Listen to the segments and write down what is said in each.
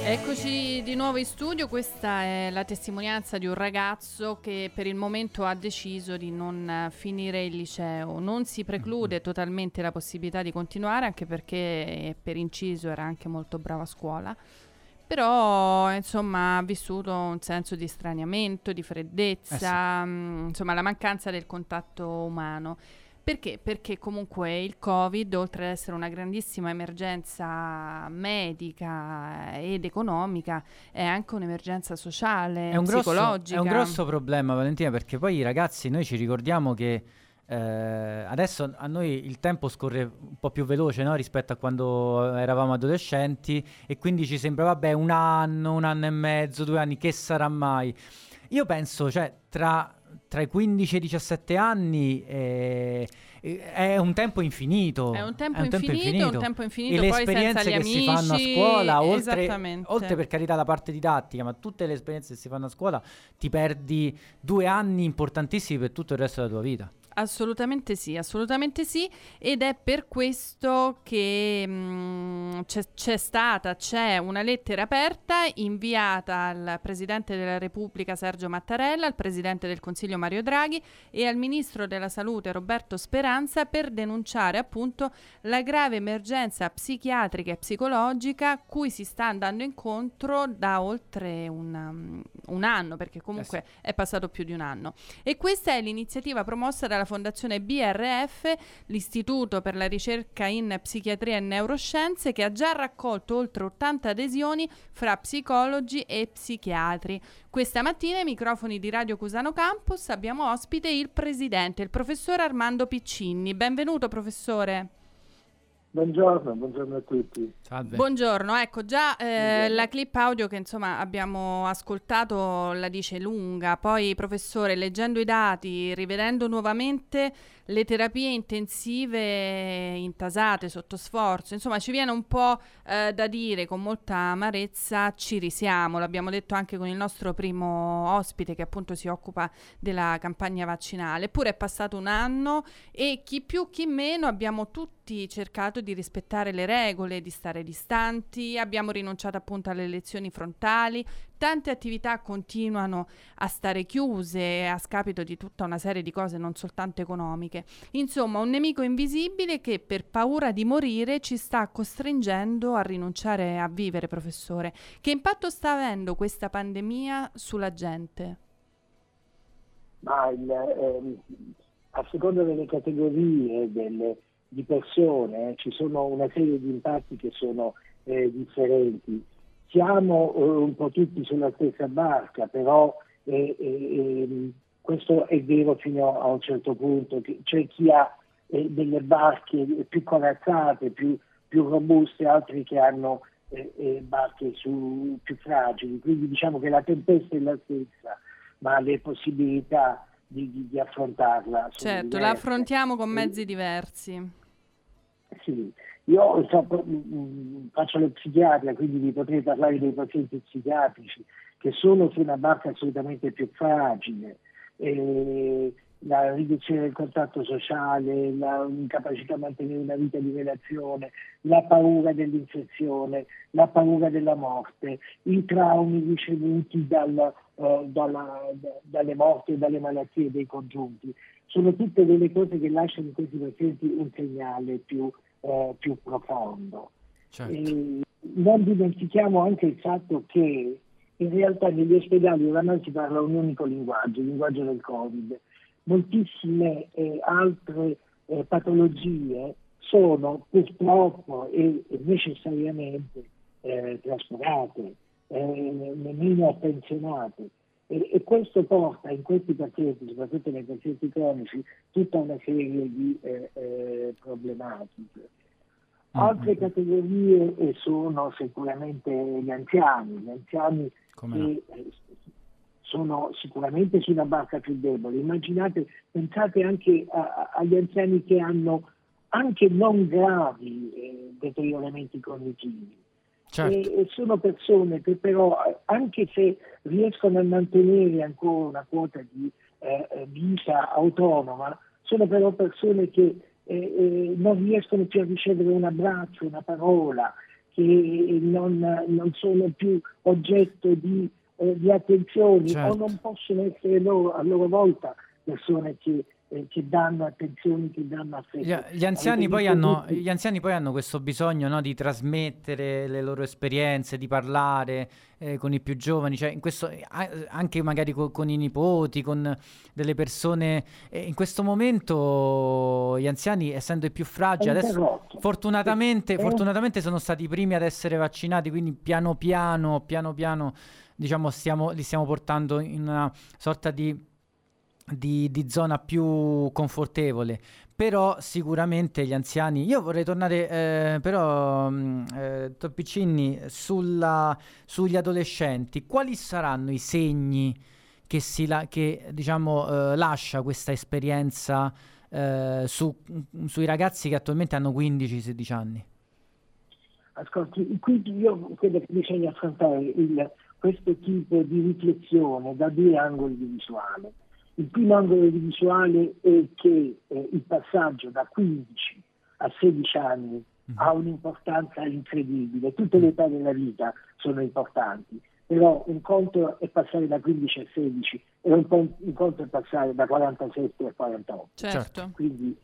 Eccoci di nuovo in studio, questa è la testimonianza di un ragazzo che per il momento ha deciso di non finire il liceo. Non si preclude totalmente la possibilità di continuare, anche perché per inciso era anche molto bravo a scuola, però insomma ha vissuto un senso di straniamento, di freddezza, insomma la mancanza del contatto umano. Perché? Perché comunque il Covid, oltre ad essere una grandissima emergenza medica ed economica, è anche un'emergenza sociale, È un psicologica. grosso problema, Valentina, perché poi i ragazzi, noi ci ricordiamo che adesso a noi il tempo scorre un po' più veloce, no? Rispetto a quando eravamo adolescenti, e quindi ci sembra, vabbè, un anno e mezzo, 2 anni, che sarà mai? Io penso, cioè, tra i 15 e i 17 anni è un tempo infinito. È un tempo È un tempo infinito, un infinito. tempo E infinito le poi senza esperienze gli che si fanno a amici. scuola, Esattamente. oltre per carità la parte didattica, ma tutte le esperienze che si fanno a scuola, ti perdi 2 anni importantissimi per tutto il resto della tua vita. Assolutamente sì, ed è per questo che c'è una lettera aperta inviata al Presidente della Repubblica Sergio Mattarella, al Presidente del Consiglio Mario Draghi e al Ministro della Salute Roberto Speranza per denunciare appunto la grave emergenza psichiatrica e psicologica cui si sta andando incontro da oltre un anno, perché comunque è passato più di un anno. E questa è l'iniziativa promossa dalla Fondazione BRF, l'Istituto per la ricerca in psichiatria e neuroscienze, che ha già raccolto oltre 80 adesioni fra psicologi e psichiatri. Questa mattina ai microfoni di Radio Cusano Campus abbiamo ospite il presidente, il professor Armando Piccinni. Benvenuto, professore. Buongiorno a tutti. Salve. Buongiorno, ecco già la clip audio che insomma abbiamo ascoltato la dice lunga, poi professore, leggendo i dati, rivedendo nuovamente le terapie intensive intasate, sotto sforzo, insomma ci viene un po' da dire con molta amarezza ci risiamo, l'abbiamo detto anche con il nostro primo ospite che appunto si occupa della campagna vaccinale, eppure è passato un anno e chi più chi meno abbiamo tutti cercato di rispettare le regole, di stare distanti, abbiamo rinunciato appunto alle lezioni frontali, tante attività continuano a stare chiuse a scapito di tutta una serie di cose non soltanto economiche. Insomma, un nemico invisibile che per paura di morire ci sta costringendo a rinunciare a vivere, professore. Che impatto sta avendo questa pandemia sulla gente? Ma a seconda delle categorie di persone ci sono una serie di impatti che sono differenti. Siamo un po' tutti sulla stessa barca, però questo è vero fino a un certo punto. C'è chi ha delle barche più corazzate, più robuste, altri che hanno barche più fragili. Quindi diciamo che la tempesta è la stessa, ma le possibilità di affrontarla sono Certo, diverse. la affrontiamo con mezzi diversi. Sì, io faccio lo psichiatra, quindi vi potrei parlare dei pazienti psichiatrici che sono su una barca assolutamente più fragile, la riduzione del contatto sociale, l'incapacità a mantenere una vita di relazione, la paura dell'infezione, la paura della morte, i traumi ricevuti dalle morti e dalle malattie dei congiunti. Sono tutte delle cose che lasciano in questi pazienti un segnale più profondo. Certo. Non dimentichiamo anche il fatto che in realtà negli ospedali oramai si parla un unico linguaggio, il linguaggio del Covid. Moltissime altre patologie sono purtroppo e necessariamente trascurate, nemmeno attenzionate. E questo porta in questi pazienti, soprattutto nei pazienti cronici, tutta una serie di problematiche. Altre categorie sono sicuramente gli anziani che sono sicuramente su una barca più debole. Pensate anche agli anziani che hanno anche non gravi deterioramenti cognitivi. Certo. E sono persone che però, anche se riescono a mantenere ancora una quota di vita autonoma, sono però persone che non riescono più a ricevere un abbraccio, una parola, che non sono più oggetto di attenzioni, certo, o non possono essere loro, a loro volta persone che danno attenzioni, che danno affetto. Gli anziani poi hanno questo bisogno, no, di trasmettere le loro esperienze, di parlare con i più giovani, cioè anche magari con i nipoti, con delle persone. In questo momento gli anziani, essendo i più fragili, adesso fortunatamente sono stati i primi ad essere vaccinati, quindi piano piano, diciamo, li stiamo portando in una sorta di zona più confortevole. Però sicuramente gli anziani, io vorrei tornare però dottor Piccinni, sugli adolescenti. Quali saranno i segni che diciamo lascia questa esperienza sui ragazzi che attualmente hanno 15-16 anni? Ascolti, quindi io credo che bisogna affrontare questo tipo di riflessione da due angoli di visuale. Il primo angolo di visuale è che il passaggio da 15 a 16 anni ha un'importanza incredibile. Tutte le età della vita sono importanti, però un conto è passare da 15 a 16 e un conto è passare da 47 a 48. Certo. Quindi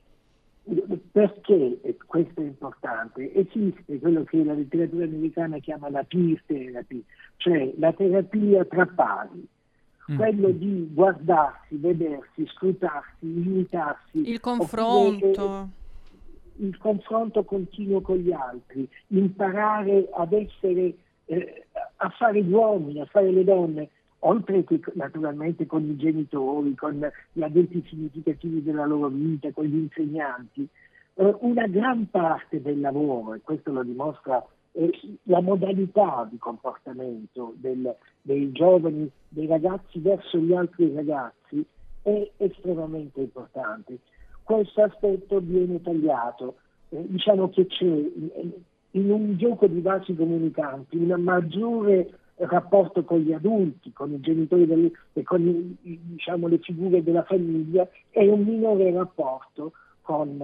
perché questo è importante? Esiste quello che la letteratura americana chiama la peer therapy, cioè la terapia tra pari. Quello di guardarsi, vedersi, scrutarsi, imitarsi. Il confronto. Il confronto continuo con gli altri, imparare ad essere, a fare gli uomini, a fare le donne, oltre che naturalmente con i genitori, con gli adulti significativi della loro vita, con gli insegnanti. Una gran parte del lavoro, e questo lo dimostra la modalità di comportamento dei giovani, dei ragazzi verso gli altri ragazzi, è estremamente importante. Questo aspetto viene tagliato. Diciamo che c'è in un gioco di vasi comunicanti un maggiore rapporto con gli adulti, con i genitori e con diciamo, le figure della famiglia, e un minore rapporto con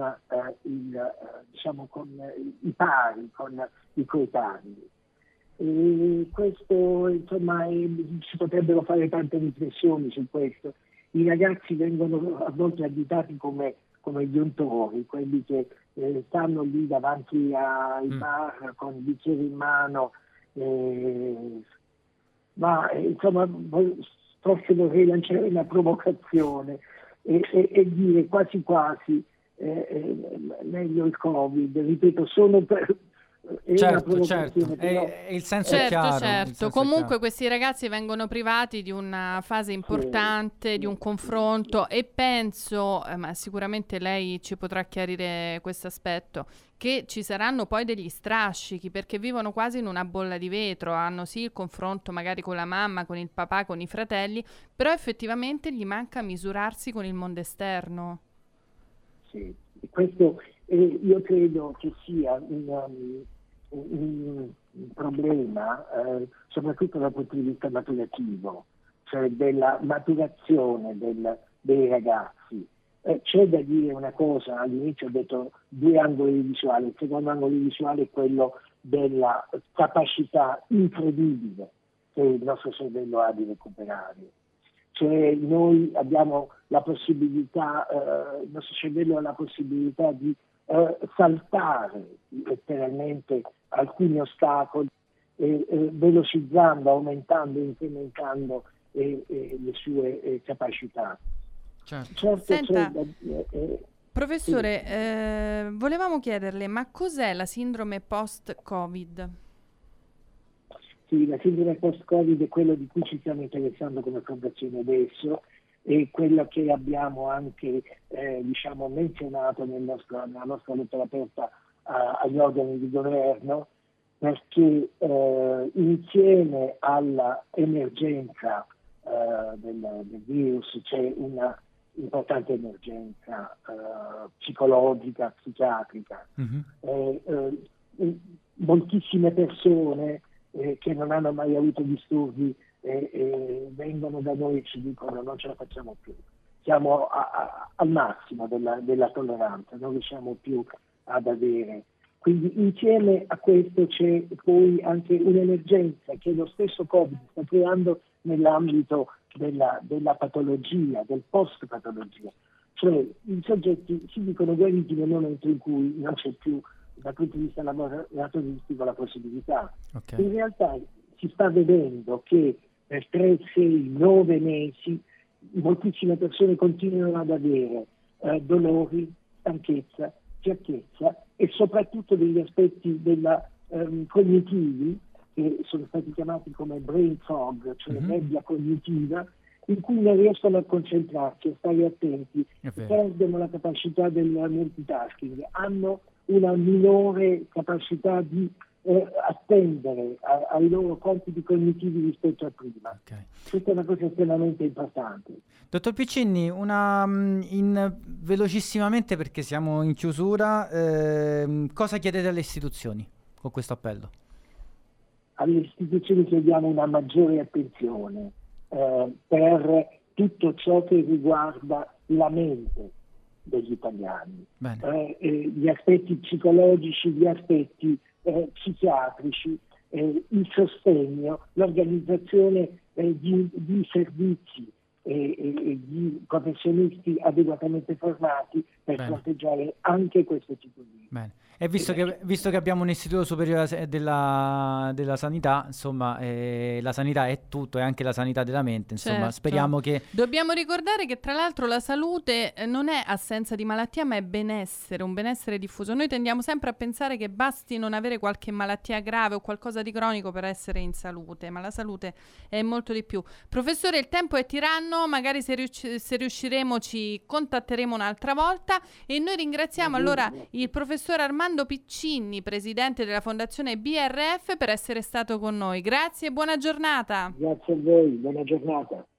i pari, con i coetanei. E questo, insomma, si potrebbero fare tante riflessioni su questo. I ragazzi vengono a volte additati come gli untori, quelli che stanno lì davanti ai bar con il bicchiere in mano, ma insomma forse vorrei lanciare una provocazione e dire quasi meglio il Covid, ripeto, solo per certo, è il senso è chiaro. Certo. Comunque questi ragazzi vengono privati di una fase importante, di un confronto, e penso, ma sicuramente lei ci potrà chiarire questo aspetto, che ci saranno poi degli strascichi, perché vivono quasi in una bolla di vetro, hanno sì il confronto magari con la mamma, con il papà, con i fratelli, però effettivamente gli manca misurarsi con il mondo esterno. Sì, questo io credo che sia un problema, soprattutto dal punto di vista maturativo, cioè della maturazione dei ragazzi. C'è da dire una cosa, all'inizio ho detto due angoli di visuale, il secondo angolo di visuale è quello della capacità incredibile che il nostro cervello ha di recuperare. Cioè noi abbiamo la possibilità, il nostro cervello ha la possibilità di saltare letteralmente alcuni ostacoli, velocizzando, aumentando, incrementando le sue capacità. Certo, senta, professore, volevamo chiederle, ma cos'è la sindrome post-Covid? Sì, la sindrome post-Covid è quello di cui ci stiamo interessando come fondazione adesso, e quello che abbiamo anche menzionato nella nostra lettera aperta agli organi di governo, perché insieme all'emergenza del virus c'è una importante emergenza psicologica, psichiatrica. Moltissime persone che non hanno mai avuto disturbi vengono da noi e ci dicono non ce la facciamo più, siamo al massimo della tolleranza, non riusciamo più ad avere Quindi insieme a questo c'è poi anche un'emergenza che lo stesso Covid sta creando nell'ambito della patologia, del post-patologia. Cioè i soggetti si dicono guariti nel momento in cui non c'è più dal punto di vista laboratoristico la possibilità. Okay. In realtà si sta vedendo che per 3, 6, 9 mesi moltissime persone continuano ad avere dolori, stanchezza, fiacchezza e soprattutto degli aspetti cognitivi che sono stati chiamati come brain fog, cioè nebbia cognitiva, in cui non riescono a concentrarsi, a stare attenti, perdono la capacità del multitasking, hanno una minore capacità di attendere ai loro compiti cognitivi rispetto a prima. Okay. Questa è una cosa estremamente importante. Dottor Piccinni, velocissimamente perché siamo in chiusura, cosa chiedete alle istituzioni con questo appello? Alle istituzioni chiediamo una maggiore attenzione per tutto ciò che riguarda la mente degli italiani, gli aspetti psicologici, gli aspetti psichiatrici, il sostegno, l'organizzazione di servizi e di professionisti adeguatamente formati per fronteggiare anche questo tipo di... Bene. E visto che abbiamo un istituto superiore della sanità, insomma, la sanità è tutto, e anche la sanità della mente, insomma, certo. Speriamo che... Dobbiamo ricordare che tra l'altro la salute non è assenza di malattia, ma è benessere, un benessere diffuso. Noi tendiamo sempre a pensare che basti non avere qualche malattia grave o qualcosa di cronico per essere in salute, ma la salute è molto di più. Professore, il tempo è tiranno, magari se riusciremo ci contatteremo un'altra volta, e noi ringraziamo allora il professor Armando Piccinni, presidente della Fondazione BRF, per essere stato con noi. Grazie e buona giornata. Grazie a voi, buona giornata.